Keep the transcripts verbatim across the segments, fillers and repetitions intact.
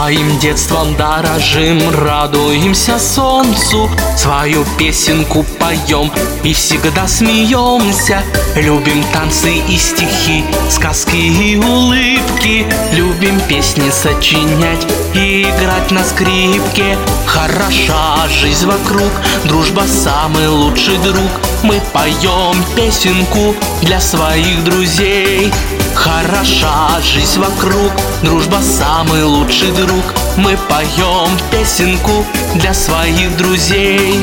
Своим детством дорожим, радуемся солнцу, свою песенку поем и всегда смеемся. Любим танцы и стихи, сказки и улыбки, любим песни сочинять и играть на скрипке. Хороша жизнь вокруг, дружба самый лучший друг. Мы поем песенку для своих друзей. Хороша жизнь вокруг, дружба самый лучший друг. Мы поем песенку для своих друзей.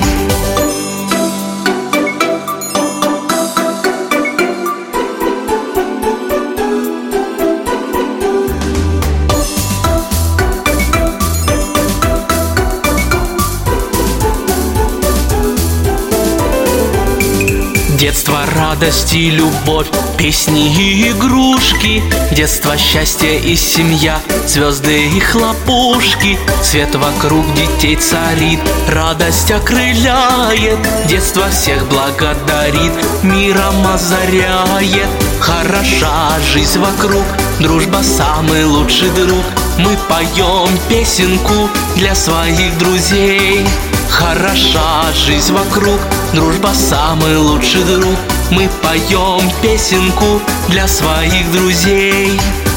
Детство, радость и любовь, песни и игрушки. Детство, счастье и семья, звезды и хлопушки. Свет вокруг детей царит, радость окрыляет. Детство всех благодарит, миром озаряет. Хороша жизнь вокруг, дружба самый лучший друг. Мы поем песенку для своих друзей. Хороша жизнь вокруг, дружба самый лучший друг. Мы поем песенку для своих друзей.